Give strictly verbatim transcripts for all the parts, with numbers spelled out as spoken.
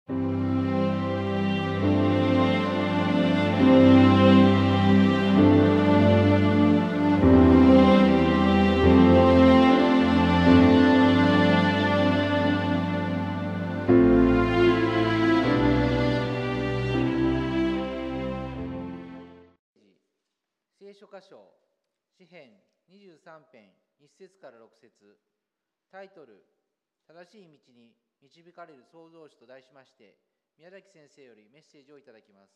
聖書箇所、詩編にじゅうさん編いっ節からろく節、タイトル、正しい道に導かれる創造主と題しまして、宮崎先生よりメッセージをいただきます。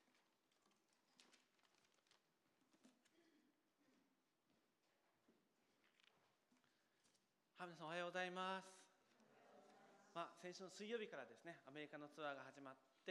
皆さんおはようございます。まあ、先週の水曜日からですね、アメリカのツアーが始まって、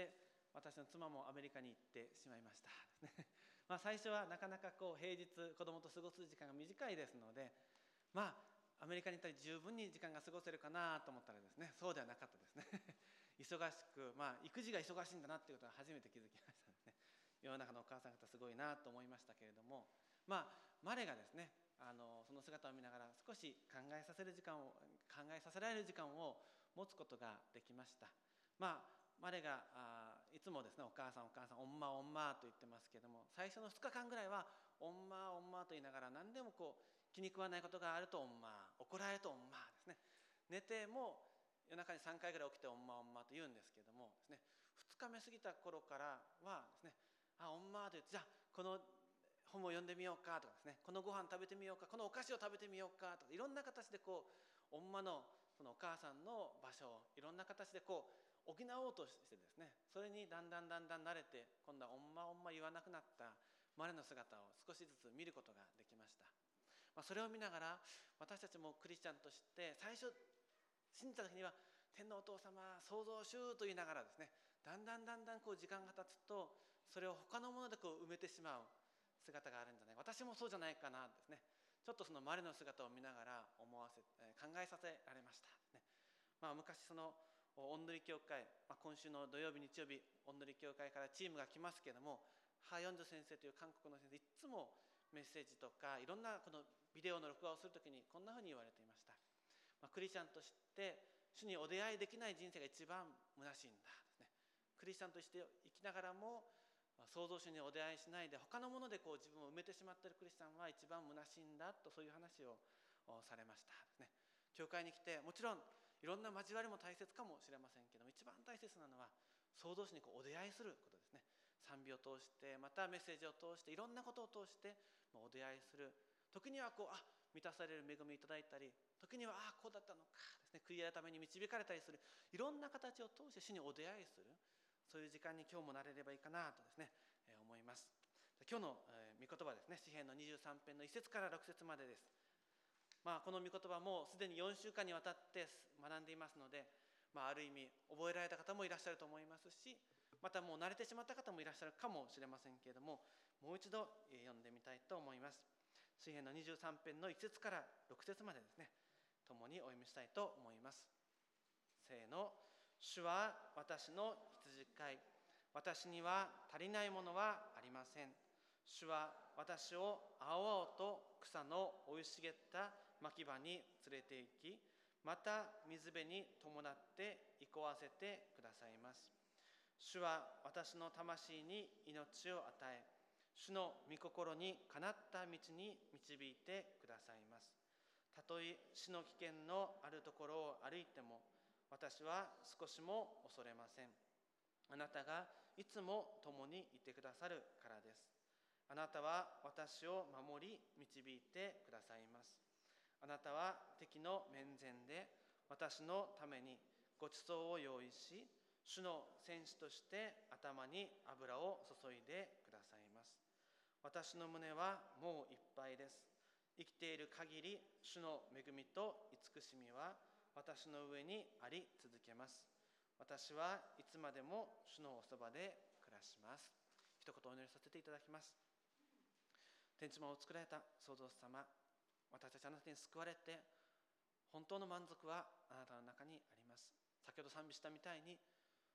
私の妻もアメリカに行ってしまいました。まあ最初はなかなかこう平日子供と過ごす時間が短いですので、まあアメリカに行ったら十分に時間が過ごせるかなと思ったらですね、そうではなかったですね。忙しく、まあ育児が忙しいんだなっていうことは初めて気づきましたね。世の中のお母さん方すごいなと思いましたけれども、まあマレがですね、あのその姿を見ながら少し考えさせる時間を考えさせられる時間を持つことができました。まあマレがあいつもですね、お母さんお母さん、おんまおんまと言ってますけども、最初のふつかかんぐらいはおんまおんまと言いながら、何でもこう気に食わないことがあるとおんま、怒られるとおんまですね。寝ても夜中にさんかいぐらい起きておんまおんまと言うんですけどもですね、ふつかめ過ぎた頃からはですね、あおんまと言って、じゃあこの本を読んでみようかとかですね、このご飯食べてみようか、このお菓子を食べてみようかとか、いろんな形でこうおんまのそのお母さんの場所をいろんな形でこう補おうとしてですね、それにだんだんだんだん慣れて、今度はおんまおんま言わなくなったマレの姿を少しずつ見ることができました。まあ、それを見ながら私たちもクリスチャンとして最初信じた時には天のお父様創造主と言いながらですね、だんだんだんだんこう時間が経つとそれを他のものでこう埋めてしまう姿があるんじゃない、私もそうじゃないかなですね、ちょっとそのマレの姿を見ながら思わせ考えさせられましたね。まあ、昔そのおんどり教会、まあ、今週の土曜日日曜日おんどり教会からチームが来ますけども、ハ・ヨンジョ先生という韓国の先生、いつもメッセージとかいろんなこのビデオの録画をするときにこんなふうに言われていました。まあ、クリスチャンとして主にお出会いできない人生が一番虚しいんだですね。クリスチャンとして生きながらも創造主にお出会いしないで他のものでこう自分を埋めてしまっているクリスチャンは一番虚しいんだと、そういう話をされましたですね。教会に来てもちろんいろんな交わりも大切かもしれませんけども、一番大切なのは創造主にこうお出会いすることですね。賛美を通してまたメッセージを通していろんなことを通してお出会いする。時にはこうあ満たされる恵みをいただいたり、時にはあこうだったのかですね、悔い改めに導かれたりする、いろんな形を通して主にお出会いする、そういう時間に今日もなれればいいかなとですね、えー、思います。今日の、えー、御言葉ですね、詩編のにじゅうさん編のいっ節からろく節までです。まあ、この御言葉もすでによん週間にわたって学んでいますので、まあ、ある意味覚えられた方もいらっしゃると思いますし、またもう慣れてしまった方もいらっしゃるかもしれませんけれども、もう一度読んでみたいと思います。詩編のにじゅうさん編のいち節からろく節までですね、共にお読みしたいと思います。せーの。主は私の羊飼い、私には足りないものはありません。主は私を青々と草の生い茂った牧場に連れて行き、また水辺に伴って憩わせてくださいます。主は私の魂に命を与え、主の御心にかなった道に導いてくださいます。たとえ死の危険のあるところを歩いても、私は少しも恐れません。あなたがいつも共にいてくださるからです。あなたは私を守り導いてくださいます。あなたは敵の面前で私のためにごちそうを用意し、主の戦士として頭に油を注いでくださいます。私の胸はもういっぱいです。生きている限り主の恵みと慈しみは私の上にあり続けます。私はいつまでも主のおそばで暮らします。一言お祈りさせていただきます。天地間を作られた創造主様、私たちあなたに救われて本当の満足はあなたの中にあります。先ほど賛美したみたいに、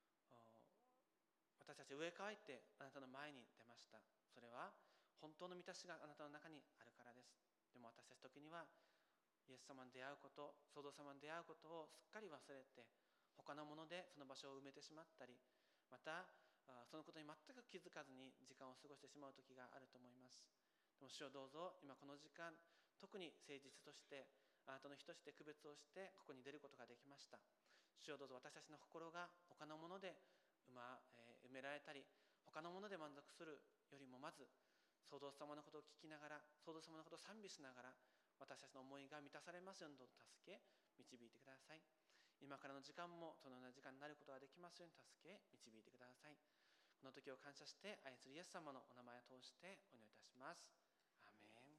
私たち植え替えてあなたの前に出ました。それは本当の満たしがあなたの中にあるからです。でも私たち時にはイエス様に出会うこと、創造様に出会うことをすっかり忘れて、 他のものでその場所を埋めてしまったり、またそのことに全く気づかずに時間を過ごしてしまう時があると思います。でも主よどうぞ今この時間、特に誠実としてあなたの日として区別をしてここに出ることができました。主よどうぞ私たちの心が他のもので埋められたり、他のもので満足するよりも、まず創造主様のことを聞きながら、創造主様のことを賛美しながら、私たちの思いが満たされますようにどうぞ助け導いてください。今からの時間もそのような時間になることができますように助け導いてください。この時を感謝して愛するイエス様のお名前を通してお祈りいたします。アーメン。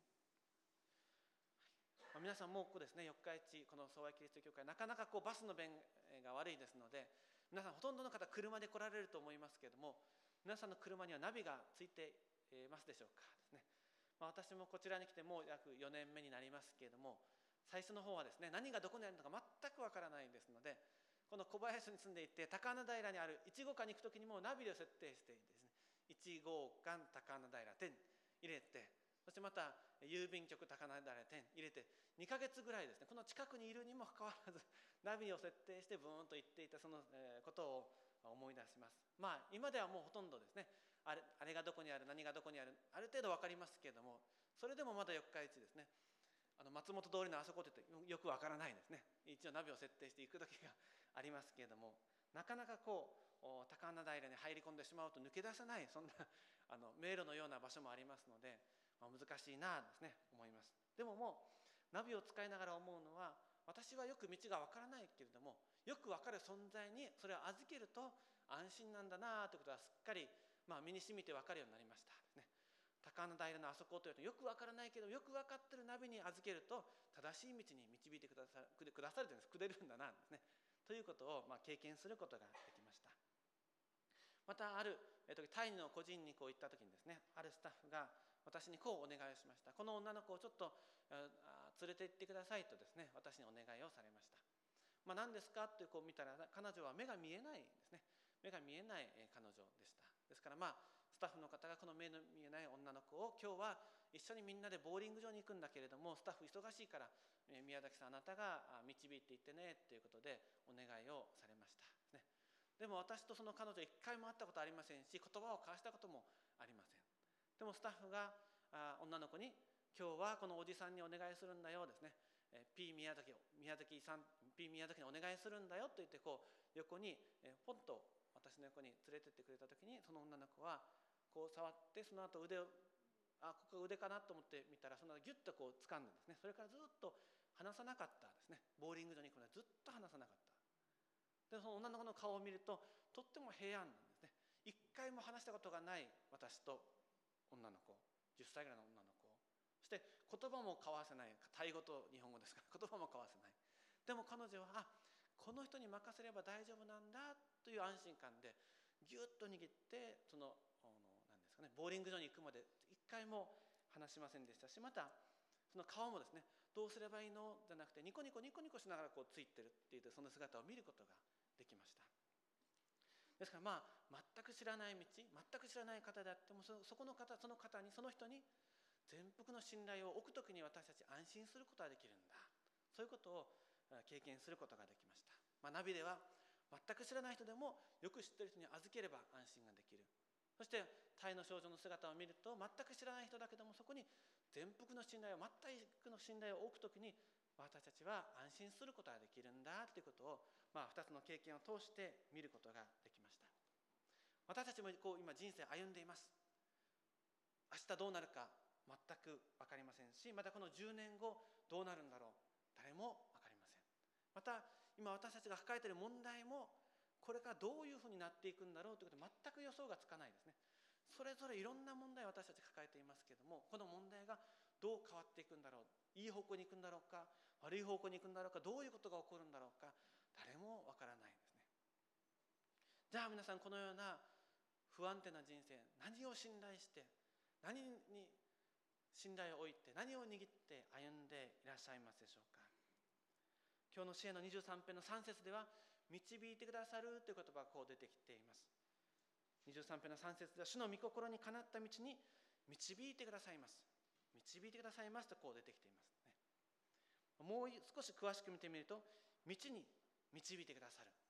はい、まあ、皆さんもここですね、四日市この総愛キリスト教会、なかなかこうバスの便が悪いですので、皆さんほとんどの方車で来られると思いますけれども、皆さんの車にはナビがついていますでしょうかですね。まあ、私もこちらに来てもう約よねんめになりますけれども、最初の方はですね、何がどこにあるのか全くわからないですので、この小林に住んでいて高穴平にあるいち号館に行く時にもナビを設定してですね、いち号館高穴平店入れて、そしてまた郵便局高穴平店入れてにかげつぐらいですね、この近くにいるにもかかわらずナビを設定してブーンと行っていたそのことを思い出します。まあ今ではもうほとんどですね、あれ、あれがどこにある、何がどこにある、ある程度分かりますけれども、それでもまだ四日市ですね、あの松本通りのあそこって言ってよく分からないですね。一応ナビを設定していく時がありますけれども、なかなかこう高穴平に入り込んでしまうと抜け出せない、そんなあの迷路のような場所もありますので、まあ、難しいなですね思います。でももうナビを使いながら思うのは、私はよく道が分からないけれども、よく分かる存在にそれを預けると安心なんだなということはすっかり、まあ、身に染みて分かるようになりましたですね。高穴平のあそこというとよく分からないけど、よく分かってるナビに預けると正しい道に導いてくださるくださるというんです、くれるんだなですね、ということをまあ経験することができました。またあるタイの個人にこう行った時にですね、あるスタッフが私にこうお願いをしました。この女の子をちょっと連れて行ってくださいとですね、私にお願いをされました。まあ、何ですかってこう見たら、彼女は目が見えないですね、目が見えない彼女でした。ですからまあスタッフの方がこの目の見えない女の子を、今日は一緒にみんなでボーリング場に行くんだけれども、スタッフ忙しいから宮崎さんあなたが導いていってねということでお願いをされましたね。でも私とその彼女一回も会ったことありませんし、言葉を交わしたこともありません。でもスタッフが女の子に、今日はこのおじさんにお願いするんだよですね、P 宮崎宮崎さん P 宮崎にお願いするんだよと言って、こう横にポンと私の横に連れてってくれた時に、その女の子はこう触って、その後腕を、あ、ここ腕かなと思って見たら、その後ギュッとこう掴んでですね、それからずっと離さなかったですね。ボーリング場に行くのはずっと離さなかった。でその女の子の顔を見るととっても平安なんですね。一回も話したことがない私と女の子、じゅっさいぐらいの女の子、そして言葉も交わせない、タイ語と日本語ですから言葉も交わせない。でも彼女は、あ、この人に任せれば大丈夫なんだという安心感でギュッと握って、その何ですかね、ボーリング場に行くまで一回も話しませんでしたし、またその顔もですね、どうすればいいのじゃなくて、ニコニコニコニコしながらこうついてるっていう、その姿を見ることができました。ですからまあ全く知らない道、全く知らない方であっても、 そ, そこの方その方にその人に全幅の信頼を置くときに、私たち安心することができるんだ、そういうことを経験することができました。まあ、ナビでは全く知らない人でもよく知っている人に預ければ安心ができる。そしてタイの少女の姿を見ると、全く知らない人だけどもそこに全幅の信頼を、全くの信頼を置くときに、私たちは安心することができるんだということを、まあ、ふたつの経験を通して見ることができました。私たちもこう今人生歩んでいます。明日どうなるか全く分かりませんし、またこのじゅうねんごどうなるんだろう、誰も分かりません。また今私たちが抱えている問題も、これからどういうふうになっていくんだろうということで全く予想がつかないですね。それぞれいろんな問題を私たち抱えていますけれども、この問題がどう変わっていくんだろう、いい方向に行くんだろうか、悪い方向に行くんだろうか、どういうことが起こるんだろうか、誰もわからないですね。じゃあ皆さん、このような不安定な人生、何を信頼して、何に信頼を置いて、何を握って歩んでいらっしゃいますでしょうか。今日の詩篇のにじゅうさん編のさん節では、導いてくださるという言葉がこう出てきています。にじゅうさん編のさん節では、主の御心にかなった道に導いてくださいます、導いてくださいますとこう出てきていますね。もう少し詳しく見てみると、道に導いてくださる、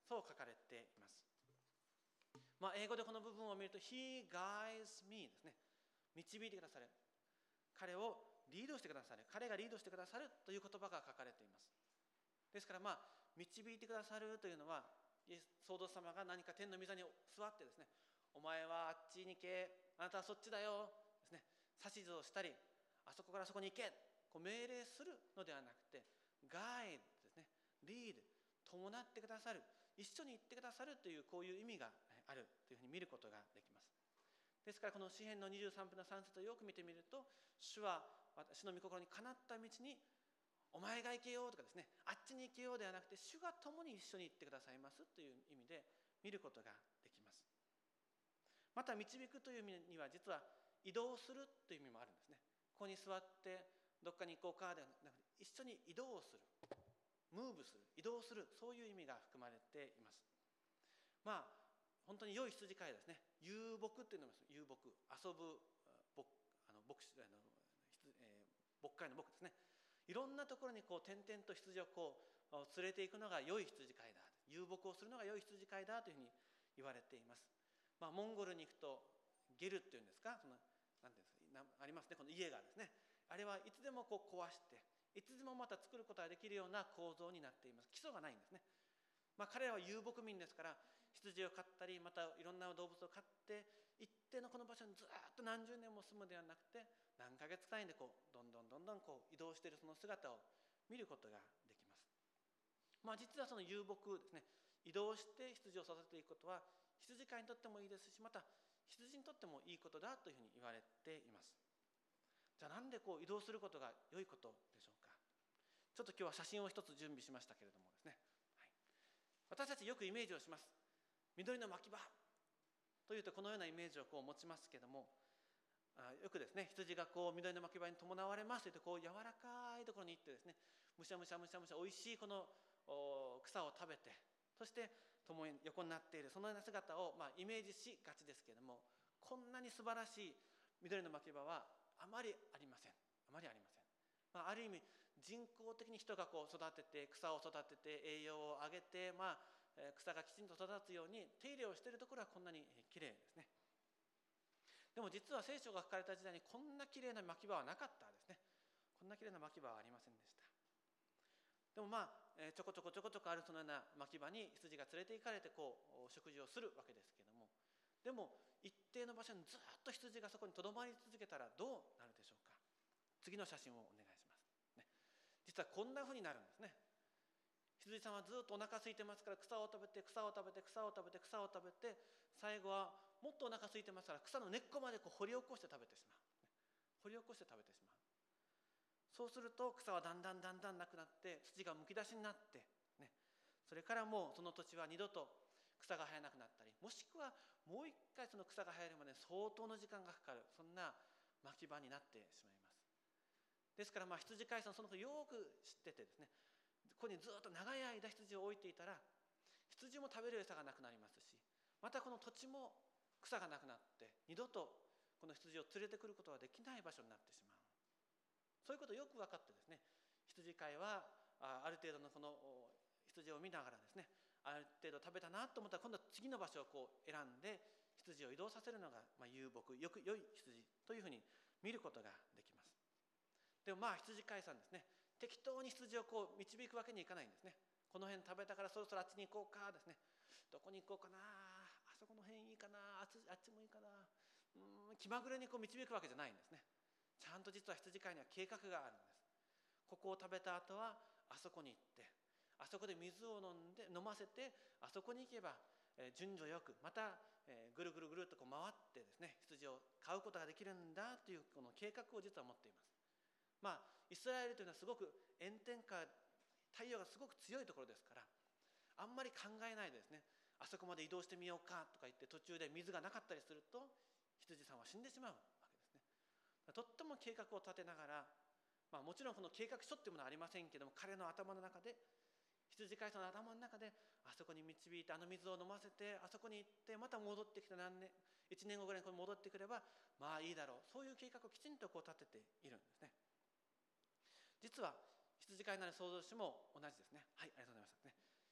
そう書かれています。まあ、英語でこの部分を見ると He guides me ですね。導いてくださる。彼をリードしてくださる。彼がリードしてくださるという言葉が書かれています。ですから、まあ、導いてくださるというのは、創造主様が何か天の御座に座ってですね、お前はあっちに行け、あなたはそっちだよですね、指図をしたり、あそこからそこに行け、こう命令するのではなくて、ガイドですね、リード、伴ってくださる、一緒に行ってくださるという、こういう意味があるというふうに見ることができます。ですから、この詩編のにじゅうさんぷんのさん節をよく見てみると、主は私の御心にかなった道に、お前が行けようとかですね、あっちに行けようではなくて、主が共に一緒に行ってくださいますという意味で見ることができます。また、導くという意味には、実は移動するという意味もあるんですね。ここに座ってどっかに行こうかではなくて、一緒に移動する、ムーブする、移動する、そういう意味が含まれています。まあ本当に良い羊飼いですね。遊牧っていうのも遊牧、遊ぶ牧あの牧師あの、えー、牧会の牧ですね。いろんなところにこう点々と羊をこう連れていくのが良い羊飼いだ、遊牧をするのが良い羊飼いだというふうに言われています。まあ、モンゴルに行くとゲルっていうんですか、そのなんていうんですか、ありますね、この家がですね。あれはいつでもこう壊していつでもまた作ることができるような構造になっています。基礎がないんですね。まあ、彼らは遊牧民ですから、羊を飼ったりまたいろんな動物を飼って一定のこの場所にずっと何十年も住むではなくて、何ヶ月単位でこうどんどんどんどんこう移動しているその姿を見ることができます。まあ、実はその遊牧ですね、移動して羊を育てていくことは羊飼いにとってもいいですし、また羊にとってもいいことだというふうに言われています。じゃあなんでこう移動することが良いことでしょうか。ちょっと今日は写真を一つ準備しましたけれどもですね、はい、私たちよくイメージをします。緑の牧場というとこのようなイメージをこう持ちますけれども、あよくですね、羊がこう緑の牧場に伴われますというと、こう柔らかいところに行ってですね、むしゃむしゃむしゃむしゃおいしいこの草を食べて、そして共に横になっているそのような姿をまあイメージしがちですけれども、こんなに素晴らしい緑の牧場はあまりありません。あまりありません。まあ、ある意味人工的に人がこう育てて、草を育てて栄養を上げて、まあ草がきちんと育つように手入れをしているところはこんなにきれいですね。でも実は聖書が書かれた時代にこんなきれいな牧場はなかったですね。こんなきれいな牧場はありませんでした。でもまあちょこちょこちょこちょこあるそのような牧場に羊が連れて行かれてこう食事をするわけですけれども、でも一定の場所にずっと羊がそこにとどまり続けたらどうなるでしょうか。次の写真をお願いします、ね、実はこんなふうになるんですね。羊さんはずっとお腹空いてますから、草を食べて草を食べて草を食べて草を食べて、最後はもっとお腹空いてますから草の根っこまでこう掘り起こして食べてしまう。掘り起こして食べてしまう。そうすると草はだんだんだんだんなくなって土がむき出しになって、ね、それからもうその土地は二度と草が生えなくなったり、もしくはもう一回その草が生えるまで相当の時間がかかる、そんな牧場になってしまいます。ですからまあ羊飼いさんそのことよく知っててですね、ここにずっと長い間羊を置いていたら羊も食べる餌がなくなりますし、またこの土地も草がなくなって二度とこの羊を連れてくることができない場所になってしまう。そういうことをよく分かってですね、羊飼いはある程度のこの羊を見ながらですね、ある程度食べたなと思ったら今度は次の場所をこう選んで羊を移動させるのがまあ遊牧、よく良い羊というふうに見ることができます。でもまあ羊飼いさんですね、適当に羊をこう導くわけにいかないんですね。この辺食べたからそろそろあっちに行こうかですね、どこに行こうかな、あそこの辺いいかな、あっち、あっちもいいかな、うーん気まぐれにこう導くわけじゃないんですね。ちゃんと実は羊飼いには計画があるんです。ここを食べた後はあそこに行って、あそこで水を飲んで飲ませて、あそこに行けば、えー、順序よくまた、えー、ぐるぐるぐるっとこう回ってですね、羊を飼うことができるんだというこの計画を実は持っています。まあイスラエルというのはすごく炎天下、太陽がすごく強いところですから、あんまり考えないでですね、あそこまで移動してみようかとか言って途中で水がなかったりすると羊さんは死んでしまうわけですね。とっても計画を立てながら、まあ、もちろんこの計画書っていうものはありませんけども、彼の頭の中で、羊飼いさんの頭の中で、あそこに導いてあの水を飲ませて、あそこに行ってまた戻ってきて何年いちねんごぐらいにこれ戻ってくればまあいいだろう、そういう計画をきちんとこう立てているんですね。実は羊飼いなる創造主も同じですね。はい、ありがとうございましたね。えー、羊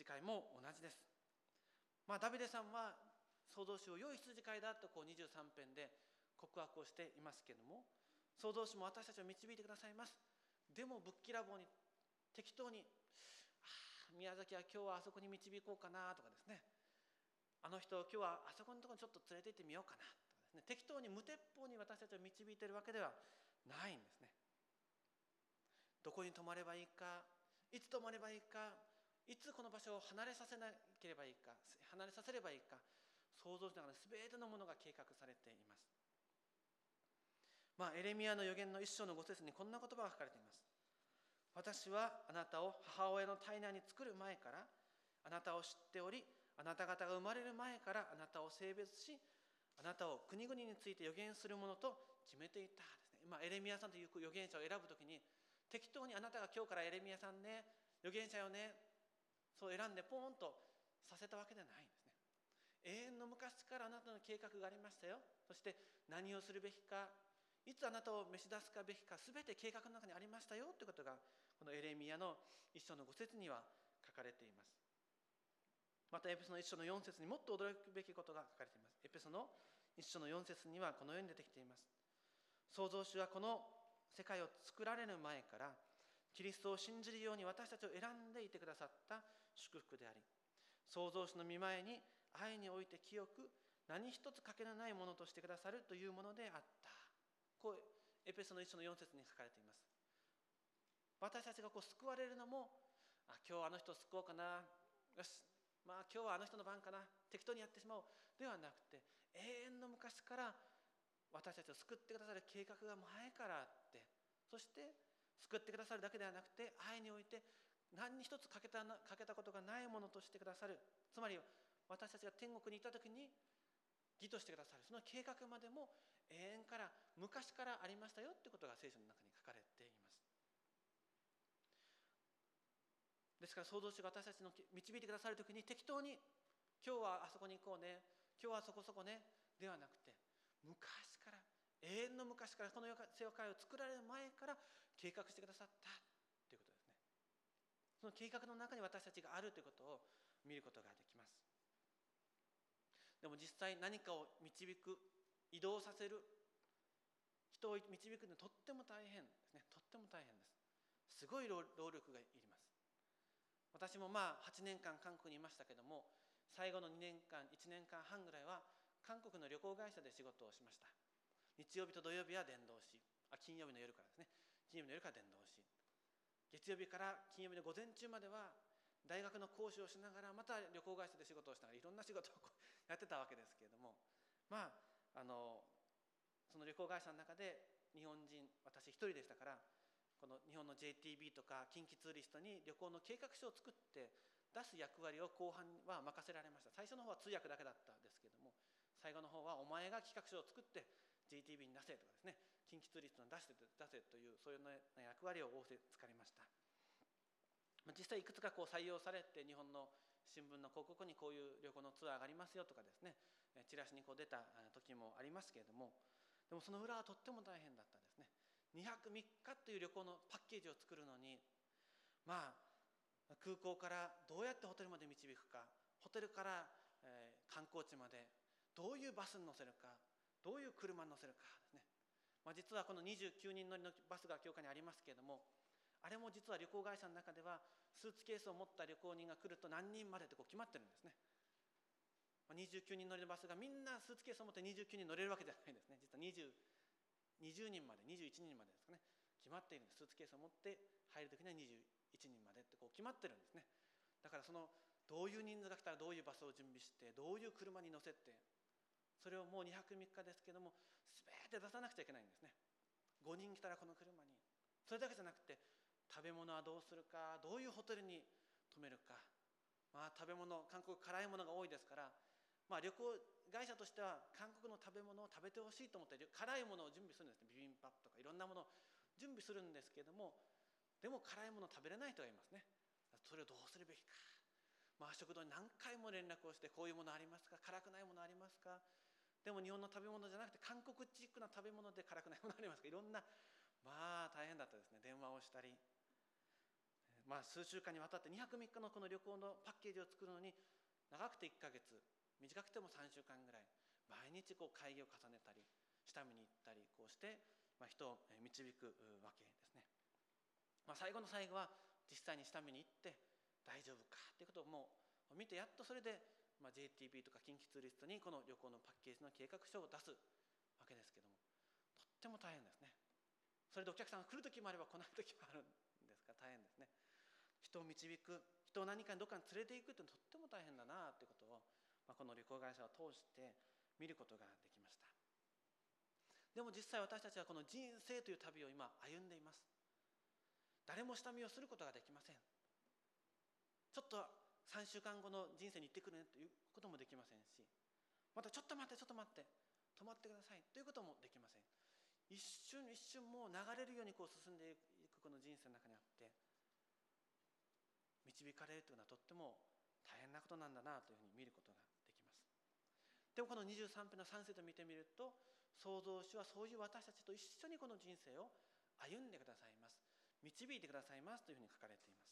羊飼いも同じです。まあ、ダビデさんは創造主を良い羊飼いだとこうにじゅうさん編で告白をしていますけれども、創造主も私たちを導いてくださいます。でもぶっきらぼうに適当に、あ宮崎は今日はあそこに導こうかなとかですね、あの人を今日はあそこのところにちょっと連れて行ってみようかなとかですね、適当に無鉄砲に私たちを導いているわけではないんですね。どこに泊まればいいか、いつ泊まればいいか、いつこの場所を離れさせなければいいか、離れさせればいいか、想像しながら全てのものが計画されています。まあ、エレミヤの預言の一章の五節にこんな言葉が書かれています。私はあなたを母親の体内に作る前からあなたを知っており、あなた方が生まれる前からあなたを性別し、あなたを国々について預言するものと決めていたですね。まあ、エレミヤさんという預言者を選ぶときに適当にあなたが今日からエレミヤさんね、預言者よね、そう選んでポーンとさせたわけではないんですね。永遠の昔からあなたの計画がありましたよ。そして何をするべきか、いつあなたを召し出すかべきか、すべて計画の中にありましたよということがこのエレミヤの一章の五節には書かれています。またエペソの一章の四節にもっと驚くべきことが書かれています。エペソの一章の四節にはこのように出てきています。創造主はこの世界を作られる前からキリストを信じるように私たちを選んでいてくださった祝福であり、創造主の御前に愛において清く何一つ欠けのないものとしてくださるというものであった。こうエペソの一章の四節に書かれています。私たちがこう救われるのも、あ今日あの人を救おうかな、よし、まあ今日はあの人の番かな、適当にやってしまおうではなくて、永遠の昔から私たちを救ってくださる計画が前からあって、そして救ってくださるだけではなくて、愛において何一つ欠けた、欠けたことがないものとしてくださる。つまり私たちが天国にいた時に義としてくださる、その計画までも永遠から昔からありましたよということが聖書の中に書かれています。ですから創造主が私たちの導いてくださる時に適当に今日はあそこに行こうね、今日はそこそこねではなくて、昔から永遠の昔からこの世界を作られる前から計画してくださったということですね。その計画の中に私たちがあるということを見ることができます。でも実際何かを導く、移動させる、人を導くのはとっても大変ですね。とっても大変です。すごい労力がいります。私もまあはちねんかん韓国にいましたけども、最後のにねんかん、いちねんかんはんぐらいは韓国の旅行会社で仕事をしました。日曜日と土曜日は伝道し、あ金曜日の夜からですね、金曜日の夜から伝道し、月曜日から金曜日の午前中までは大学の講師をしながら、また旅行会社で仕事をしながらいろんな仕事をやってたわけですけれども、まああのその旅行会社の中で日本人、私一人でしたから、この日本の ジェイティービー とか近畿ツーリストに旅行の計画書を作って出す役割を後半は任せられました。最初の方は通訳だけだったんですけども、最後の方はお前が企画書を作って ジェイティービー に出せとかですね、近畿ツーリストに出して出せというそういう役割を仰せつかりました。実際いくつかこう採用されて、日本の新聞の広告にこういう旅行のツアーがありますよとかですね、チラシにこう出た時もありますけれども、でもその裏はとっても大変だったんですね。にはくみっかという旅行のパッケージを作るのに、まあ空港からどうやってホテルまで導くか、ホテルから、えー、観光地までどういうバスに乗せるか、どういう車に乗せるかですね。まあ、実はこのにじゅうきゅうにん乗りのバスが教会にありますけれども、あれも実は旅行会社の中ではスーツケースを持った旅行人が来ると何人までってこう決まってるんですね。にじゅうきゅうにん乗りのバスがみんなスーツケースを持ってにじゅうきゅうにん乗れるわけじゃないんですね。実はにじゅう、にじゅうにんまで、にじゅういちにんまでですかね、決まっているんです。スーツケースを持って入るときにはにじゅういちにんまでってこう決まってるんですね。だからそのどういう人数が来たらどういうバスを準備して、どういう車に乗せて、それをもうにはくみっかですけども全て出さなくちゃいけないんですね。ごにん来たらこの車に、それだけじゃなくて食べ物はどうするか、どういうホテルに泊めるか、まあ、食べ物、韓国辛いものが多いですから、まあ、旅行会社としては韓国の食べ物を食べてほしいと思って辛いものを準備するんですね。ビビンバップとかいろんなものを準備するんですけれども、でも辛いものを食べれない人がいますね。それをどうするべきか、まあ、食堂に何回も連絡をして、こういうものありますか、辛くないものありますか、でも日本の食べ物じゃなくて韓国チックな食べ物で辛くないものありますか、いろんな、まあ大変だったですね。電話をしたり、 まあ、数週間にわたってにはくみっかのこの旅行のパッケージを作るのに長くていっかげつ、短くてもさんしゅうかんぐらい毎日こう会議を重ねたり下見に行ったりこうして、まあ、人を導くわけですね。まあ、最後の最後は実際に下見に行って大丈夫かということをもう見て、やっとそれで、まあ、ジェイティービー とか近畿ツーリストにこの旅行のパッケージの計画書を出すわけですけども、とっても大変ですね。それでお客さんが来る時もあれば来ない時もあるんですから大変ですね。人を導く、人を何かにどっかに連れていくっていうのはとっても大変だなということを、まあ、この旅行会社を通して見ることができました。でも実際私たちはこの人生という旅を今歩んでいます。誰も下見をすることができません。ちょっとさんしゅうかんごの人生に行ってくるねということもできませんし、またちょっと待ってちょっと待って止まってくださいということもできません。一瞬一瞬もう流れるようにこう進んでいくこの人生の中にあって、導かれるというのはとっても大変なことなんだなというふうに見ることができます。でもこのにじゅうさんぺんのさん節を見てみると、創造主はそういう私たちと一緒にこの人生を歩んでくださいます、導いてくださいますというふうに書かれています。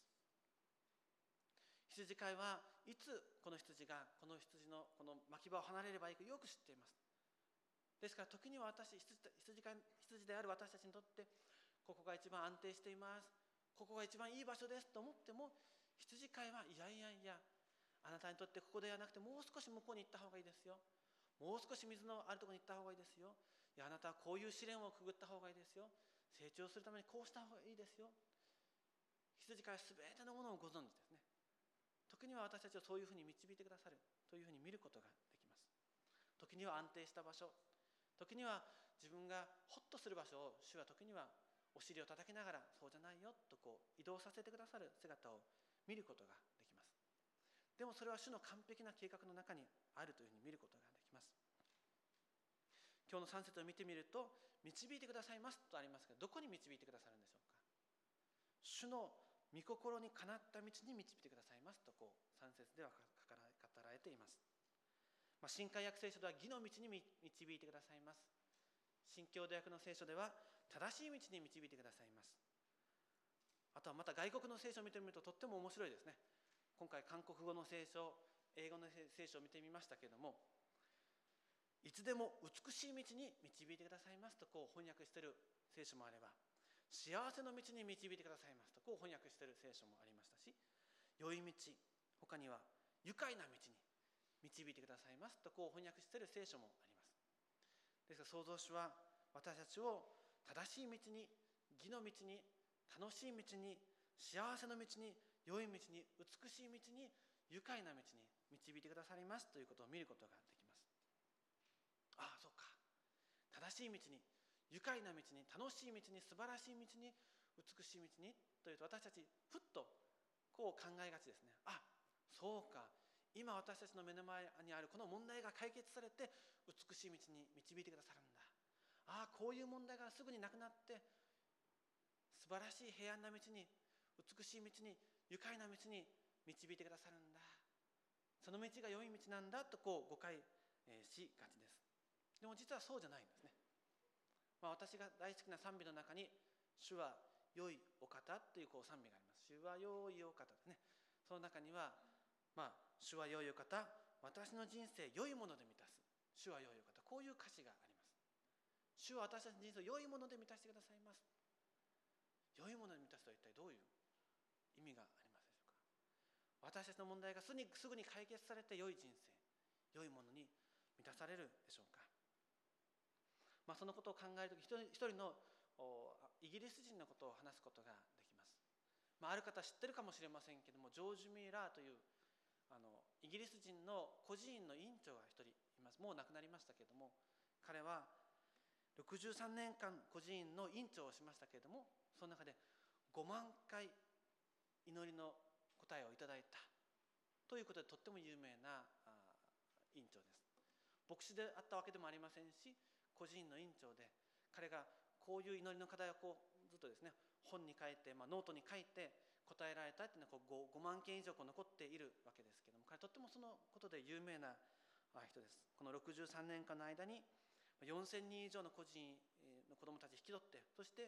羊飼いはいつこの羊がこの羊のこの牧場を離れればいいかよく知っています。ですから時には私、羊飼い、羊である私たちにとってここが一番安定しています、ここが一番いい場所ですと思っても、羊飼いはいやいやいや、あなたにとってここではなくてもう少し向こうに行った方がいいですよ、もう少し水のあるところに行った方がいいですよ、いやあなたはこういう試練をくぐった方がいいですよ、成長するためにこうした方がいいですよ。羊飼いは全てのものをご存知ですね。時には私たちをそういうふうに導いてくださるというふうに見ることができます。時には安定した場所、時には自分がホッとする場所を主は時にはお尻を叩きながら、そうじゃないよとこう移動させてくださる姿を見ることができます。でもそれは主の完璧な計画の中にあるというふうに見ることができます。今日のさん節を見てみると、導いてくださいますとありますが、どこに導いてくださるんでしょうか。主の御心にかなった道に導いてくださいますとこうさん節では語られています。まあ、新海訳聖書では義の道に導いてくださいます。新共同訳の聖書では正しい道に導いてくださいます。あとはまた外国の聖書を見てみるととっても面白いですね。今回韓国語の聖書、英語の聖書を見てみましたけれども、いつでも美しい道に導いてくださいますとこう翻訳している聖書もあれば、幸せの道に導いてくださいますとこう翻訳している聖書もありましたし、良い道、他には愉快な道に導いてくださいますとこう翻訳している聖書もあります。ですから創造主は私たちを正しい道に、義の道に、楽しい道に、幸せの道に、良い道に、美しい道に、愉快な道に導いてくださりますということを見ることができます。ああそうか、正しい道に、愉快な道に、楽しい道に、素晴らしい道に、美しい道にというと、私たちふっとこう考えがちですね。あ、そうか、今私たちの目の前にあるこの問題が解決されて美しい道に導いてくださるんだ。ああ、こういう問題がすぐになくなって素晴らしい平安な道に、美しい道に、愉快な道に導いてくださるんだ、その道が良い道なんだとこう誤解しがちです。でも実はそうじゃないんですね。まあ、私が大好きな賛美の中に主は良いお方というこう賛美があります。主は良いお方ですね。その中には、まあ、主は良いお方、私の人生良いもので満たす、主は良いお方、こういう歌詞があります。主は私たちの人生を良いもので満たしてくださいます。良いもので満たすとは一体どういう意味がありますでしょうか。私たちの問題がすぐに、すぐに解決されて良い人生、良いものに満たされるでしょうか。まあ、そのことを考えるとき、一人のイギリス人のことを話すことができます。まあ、ある方知ってるかもしれませんけれども、ジョージ・ミーラーというあのイギリス人の孤児院の院長が一人います。もう亡くなりましたけれども、彼はろくじゅうさんねんかん孤児院の院長をしましたけれども、その中でごまんかい祈りの答えをいただいたということで、とっても有名な院長です。牧師であったわけでもありませんし、孤児院の院長で、彼がこういう祈りの課題をこうずっとですね、本に書いて、まあ、ノートに書いて答えられたっていうのはこう 5, 5万件以上こう残っているわけですけれども、彼とってもそのことで有名な人です。このろくじゅうさんねんかんの間によんせんにん以上の孤児院の子どもたちを引き取って、そして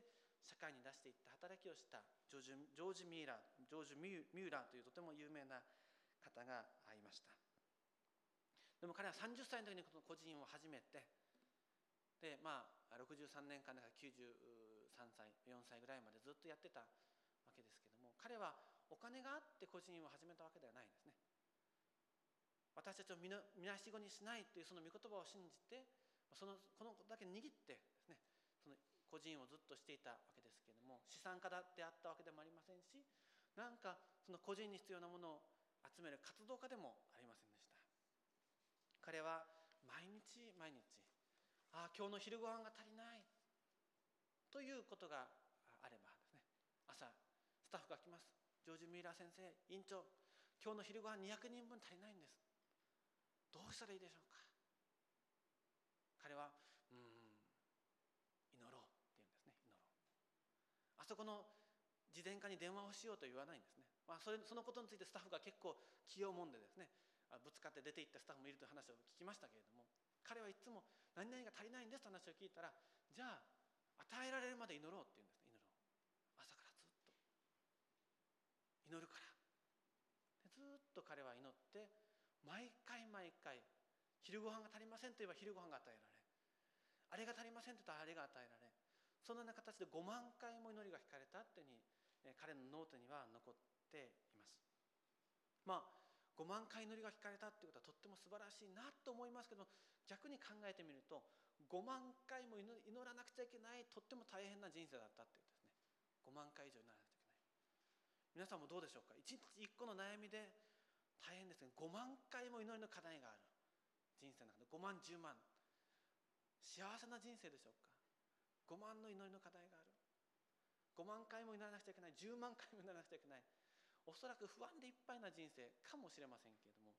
社会に出していった働きをしたジョージ・ジョージミューラー、ジョージ・ミューラーというとても有名な方がいました。でも彼はさんじゅっさいの時にこの個人を始めて、でまあろくじゅうさんねんかんだからきゅうじゅうさんさいよんさいぐらいまでずっとやってたわけですけども、彼はお金があって個人を始めたわけではないんですね。私たちをみなしごにしないというその御言葉を信じて、そのこのだけ握ってですね、その個人をずっとしていたわけですけれども、資産家であったわけでもありませんし、なんかその個人に必要なものを集める活動家でもありませんでした。彼は毎日毎日、ああ今日の昼ご飯が足りないということがあればですね、朝スタッフが来ます。ジョージ・ミューラー先生、委員長、今日の昼ご飯にひゃくにんぶん足りないんです。どうしたらいいでしょうか。彼はうーん祈ろうって言うんですね。祈ろう。あそこの事前課に電話をしようと言わないんですね。まあ、それそのことについてスタッフが結構気をもんでですね、ぶつかって出て行ったスタッフもいるという話を聞きましたけれども、彼はいつも何々が足りないんですと話を聞いたら、じゃあ与えられるまで祈ろうって言うんですね。祈ろう。朝からずっと祈るから。でずっと彼は祈って、毎回毎回昼ご飯が足りませんと言えば昼ご飯が与えられ、あれが足りませんと言ったらあれが与えられ、そのような形でごまんかいも祈りが聞かれたというふうに彼のノートには残っています。まあごまんかい祈りが聞かれたということはとっても素晴らしいなと思いますけど、逆に考えてみるとごまんかいも祈らなくちゃいけないとっても大変な人生だったというですね。ごまんかい以上祈らなくちゃいけない。皆さんもどうでしょうか。一日一個の悩みで大変ですね。ごまんかいも祈りの課題がある人生の中で、ごまんじゅうまん、幸せな人生でしょうか。ごまんの祈りの課題がある。ごまんかいも祈らなくちゃいけない、じゅうまんかいも祈らなくちゃいけない、おそらく不安でいっぱいな人生かもしれませんけれども、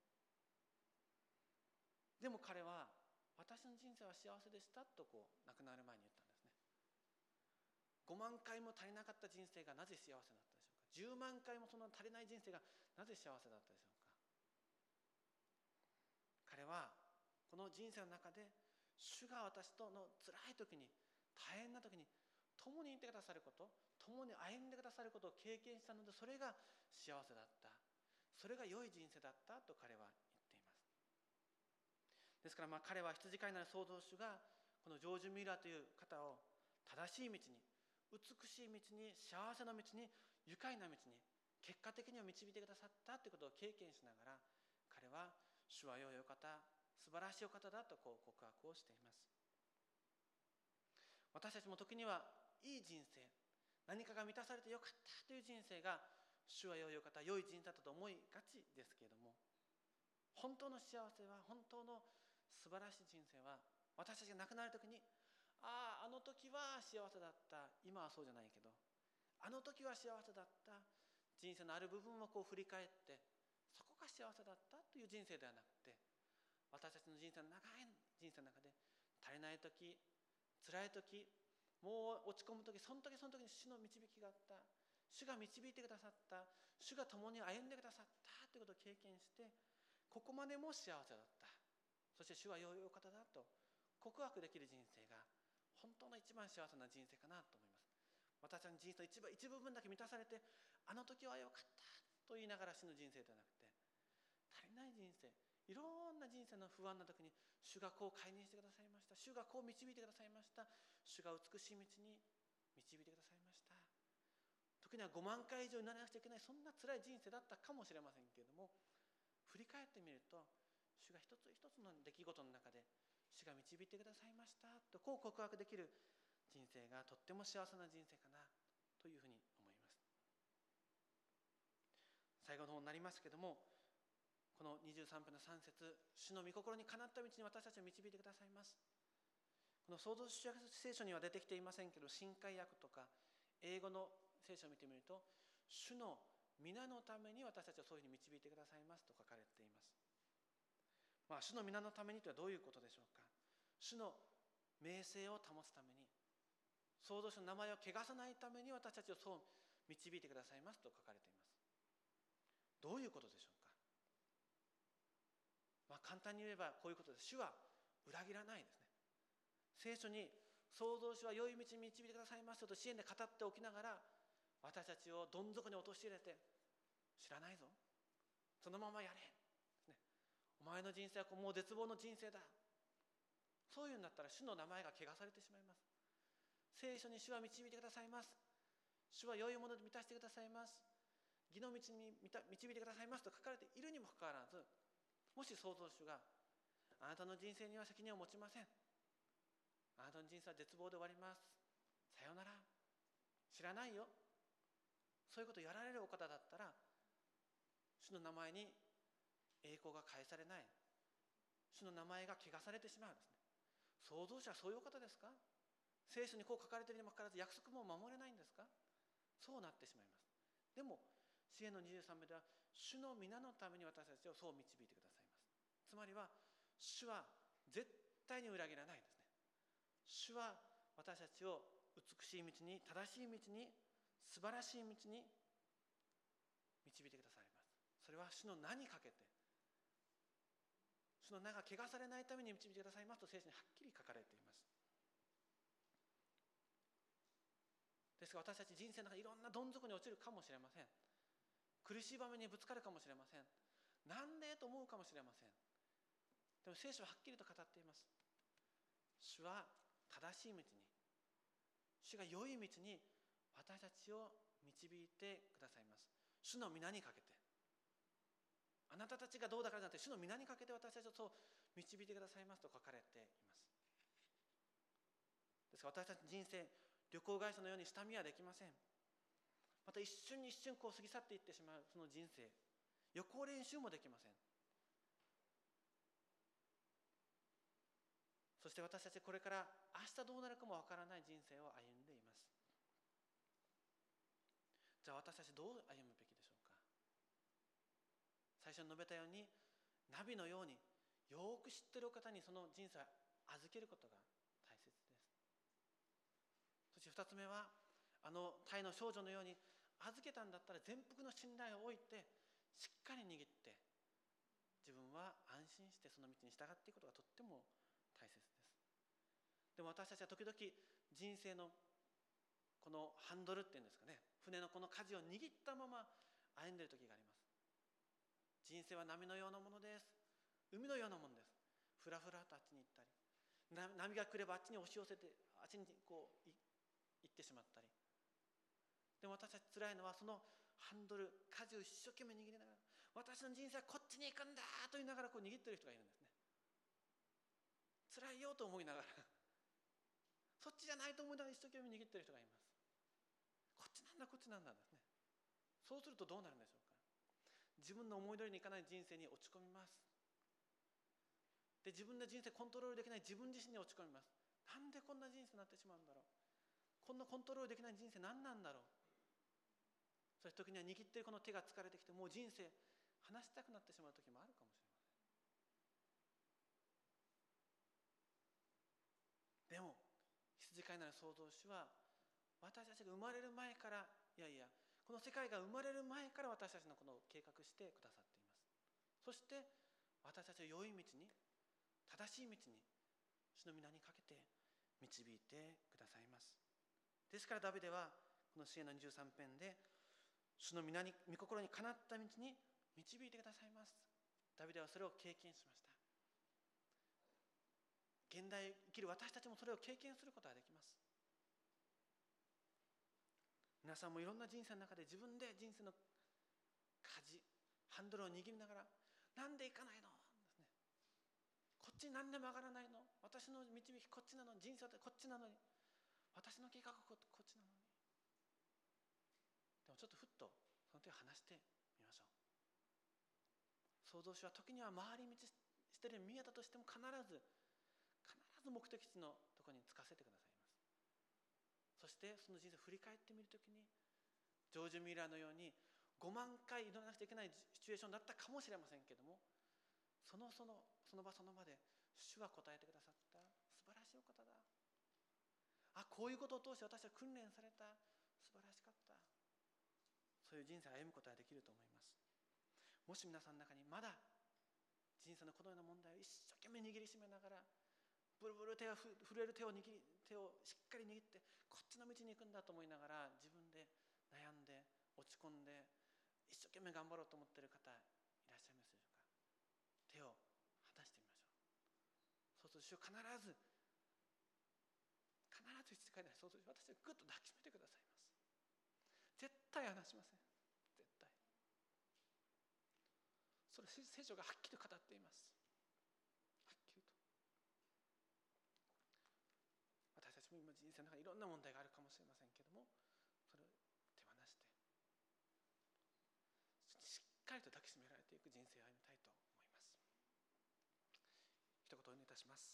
でも彼は私の人生は幸せでしたとこう亡くなる前に言ったんですね。ごまんかいも足りなかった人生がなぜ幸せだったでしょうか。じゅうまんかいもその足りない人生がなぜ幸せだったでしょうか。彼はこの人生の中で主が私との辛い時に、大変な時に共にいてくださること、共に歩んでくださることを経験したので、それが幸せだった、それが良い人生だったと彼は言っています。ですからまあ彼は羊飼いなる創造主がこのジョージ・ミューラーという方を正しい道に、美しい道に、幸せな道に、愉快な道に、結果的には導いてくださったということを経験しながら、彼は主は良いお方、素晴らしいお方だとこう告白をしています。私たちも時にはいい人生、何かが満たされてよかったという人生が主は良いお方、良い人生だったと思いがちですけれども、本当の幸せは、本当の素晴らしい人生は、私たちが亡くなる時に、あああの時は幸せだった、今はそうじゃないけどあの時は幸せだった、人生のある部分をこう振り返ってそこが幸せだったという人生ではなくて、私たちの人生の長い人生の中で足りない時、辛い時、もう落ち込む時、その時その時に主の導きがあった、主が導いてくださった、主が共に歩んでくださったということを経験して、ここまでも幸せだった、そして主は良いお方だと告白できる人生が本当の一番幸せな人生かなと思います。私たちの人生の一部、一部分だけ満たされて、あの時は良かったと言いながら死ぬ人生ではなくて、足りない人生、いろんな人生の不安な時に主がこう介入してくださいました、主がこう導いてくださいました、主が美しい道に導いてくださいました。時にはごまんかい以上にならなくちゃいけない、そんな辛い人生だったかもしれませんけれども、振り返ってみると主が一つ一つの出来事の中で主が導いてくださいましたとこう告白できる人生がとっても幸せな人生かなというふうに思います。最後の方になりますけれども、このにじゅうさんぷんのさん節、主の御心にかなった道に私たちを導いてくださいます。この創造主聖書には出てきていませんけど、新海訳とか英語の聖書を見てみると、主の皆のために私たちをそういうふうに導いてくださいますと書かれています。まあ、主の皆のためにとはどういうことでしょうか。主の名声を保つために、創造主の名前を汚さないために私たちをそう導いてくださいますと書かれています。どういうことでしょうか。まあ、簡単に言えばこういうことです。主は裏切らないですね。聖書に創造主は良い道に導いてくださいますよと支援で語っておきながら、私たちをどん底に陥れて、知らないぞ、そのままやれ、ね、お前の人生はもう絶望の人生だ、そういうんだったら主の名前が汚されてしまいます。聖書に主は導いてくださいます、主は良いもので満たしてくださいます、義の道に導いてくださいますと書かれているにもかかわらず、もし創造主があなたの人生には責任を持ちません、あなたの人生は絶望で終わります、さようなら、知らないよ、そういうことをやられるお方だったら、主の名前に栄光が返されない、主の名前が汚されてしまうんですね。創造者はそういうお方ですか？聖書にこう書かれているにもかかわらず約束も守れないんですか？そうなってしまいます。でも詩篇のにじゅうさん編では、主の皆のために私たちをそう導いてくださいます。つまりは、主は絶対に裏切らないですね。主は私たちを美しい道に、正しい道に、素晴らしい道に導いてくださいます。それは主の名にかけて、主の名が汚されないために導いてくださいますと聖書にはっきり書かれています。ですから私たち人生の中でいろんなどん底に落ちるかもしれません。苦しい場面にぶつかるかもしれません。なんでと思うかもしれません。でも聖書ははっきりと語っています。主は正しい道に、主が良い道に私たちを導いてくださいます。主の皆にかけて、あなたたちがどうだからじゃなくて、主の皆にかけて私たちをそう導いてくださいますと書かれています。ですから私たちの人生、旅行会社のように下見はできません。また一瞬に一瞬こう過ぎ去っていってしまうその人生、予行練習もできません。そして私たちこれから明日どうなるかもわからない人生を歩んでいます。じゃあ私たちどう歩むべきでしょうか。最初に述べたように、ナビのようによく知っている方にその人生を預けることが大切です。そして二つ目は、あのタイの少女のように預けたんだったら全幅の信頼を置いてしっかり握って、自分は安心してその道に従っていくことがとっても大切です。でも私たちは時々人生のこのハンドルっていうんですかね、船のこの舵を握ったまま歩んでいる時があります。人生は波のようなものです。海のようなものです。ふらふらとあっちに行ったり、波が来ればあっちに押し寄せてあっちにこう行ってしまったり。でも私たち辛いのは、そのハンドル、舵を一生懸命握りながら、私の人生はこっちに行くんだと言いながらこう握っている人がいるんですね。辛いよと思いながら、そっちじゃないと思いながら一生懸命握っている人がいます。こっちなんだこっちなんだですね。そうするとどうなるんでしょうか。自分の思い通りにいかない人生に落ち込みます。で、自分の人生コントロールできない自分自身に落ち込みます。なんでこんな人生になってしまうんだろう。こんなコントロールできない人生何なんだろう。そういう時には握っているこの手が疲れてきて、もう人生離したくなってしまう時もあるかもしれません。でも羊飼いなる創造主は、私たちが生まれる前から、いやいやこの世界が生まれる前から私たちのこの計画してくださっています。そして私たちを良い道に、正しい道に、主の皆にかけて導いてくださいます。ですからダビデはこの詩篇のにじゅうさん編で、主の皆に、御心にかなった道に導いてくださいます。ダビデはそれを経験しました。現代生きる私たちもそれを経験することができます。皆さんもいろんな人生の中で自分で人生の舵、ハンドルを握りながら、なんで行かないのですね。こっちに何でも上がらないの、私の導きこっちなのに、人生ってこっちなのに、私の計画はこっちなのに。でもちょっとふっとその手を離してみましょう。創造主は時には回り道してるように見えたとしても、必ず必ず目的地のところに着かせてくださいます。そしてその人生を振り返ってみるときに、ジョージ・ミラーのようにごまんかい祈らなくちゃいけないシチュエーションだったかもしれませんけれども、そのそのその場その場で主は答えてくださった。素晴らしいお方だ。あ、こういうことを通して私は訓練された。素晴らしかった。そういう人生を歩むことができると思います。もし皆さんの中にまだ人生のこのような問題を一生懸命握りしめながら、 ブルブル手を震える手を握り手をしっかり握ってこっちの道に行くんだと思いながら自分で悩んで落ち込んで一生懸命頑張ろうと思っている方いらっしゃいますでしょうか。手を離してみましょう。そうすると主必ず必ず必ずそうすると私はぐっと抱きしめてくださいます。絶対離しません。絶対それ聖書がはっきり語っています。はっきりと私たちも今人生の中にいろんな問題があるかもしれませんけども、それを手放してしっかりと抱きしめられていく人生を歩みたいと思います。一言お願いいたします。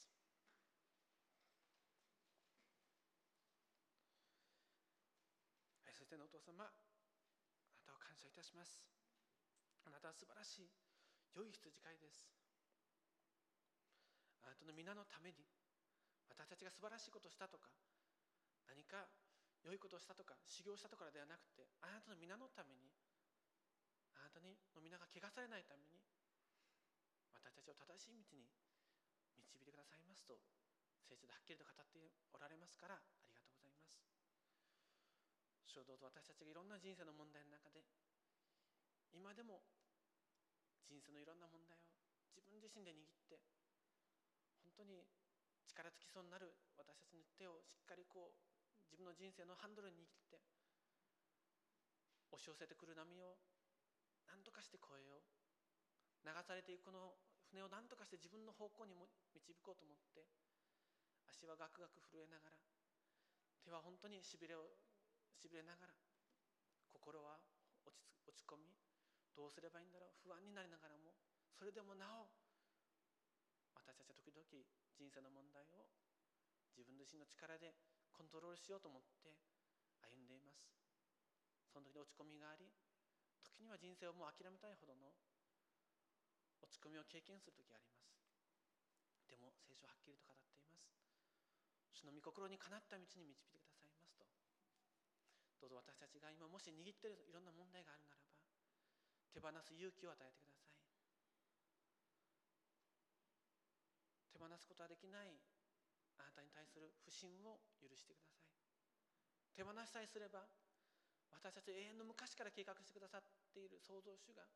愛する天のお父様、あなたを感謝いたします。あなたは素晴らしい良い羊飼いです。あなたの皆のために私たちが素晴らしいことをしたとか何か良いことをしたとか修行したとかではなくて、あなたの皆のためにあなたの皆が汚されないために私たちを正しい道に導いてくださいますと聖書ではっきりと語っておられますから、ありがとうございます。主をどうぞ私たちがいろんな人生の問題の中で今でも人生のいろんな問題を自分自身で握って本当に力尽きそうになる私たちの手をしっかりこう自分の人生のハンドルに握って押し寄せてくる波を何とかして越えよう、流されていくこの船を何とかして自分の方向にも導こうと思って足はガクガク震えながら手は本当にしびれをしびれながら心は落ち落ち込みどうすればいいんだろう不安になりながらも、それでもなお私たちは時々人生の問題を自分自身の力でコントロールしようと思って歩んでいます。その時に落ち込みがあり、時には人生をもう諦めたいほどの落ち込みを経験する時があります。でも聖書ははっきりと語っています。主の御心にかなった道に導いてくださいますと、どうぞ私たちが今もし握っているいろんな問題があるならば手放す勇気を与えてください。手放すことはできないあなたに対する不信を許してください。手放しさえすれば私たち永遠の昔から計画してくださっている創造主が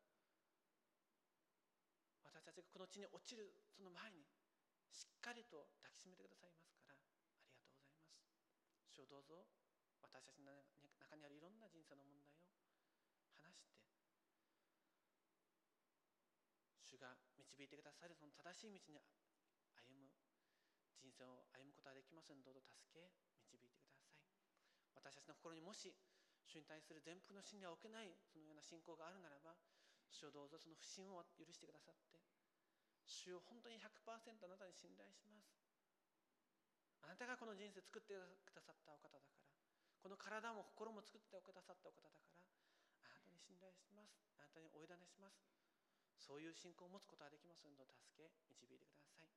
私たちがこの地に落ちるその前にしっかりと抱きしめてくださいますから、ありがとうございます。主をどうぞ私たちの中にあるいろんな人生の問題を話して主が導いてくださるその正しい道に歩む人生を歩むことができますので、どうぞ助け導いてください。私たちの心にもし主に対する全幅の信頼を置けないそのような信仰があるならば、主をどうぞその不信を許してくださって、主を本当に ひゃくパーセント あなたに信頼します。あなたがこの人生作ってくださったお方だから、この体も心も作ってくださったお方だから、あなたに信頼します。あなたにお委ねします。そういう信仰を持つことができますので、助け導いてください。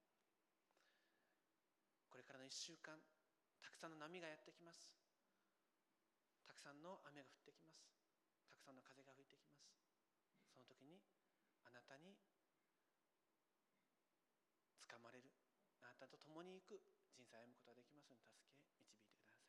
これからのいっしゅうかん、たくさんの波がやってきます。たくさんの雨が降ってきます。たくさんの風が吹いてきます。その時にあなたに掴まれる、あなたと共に行く人生を歩むことができますので、助け導いてください。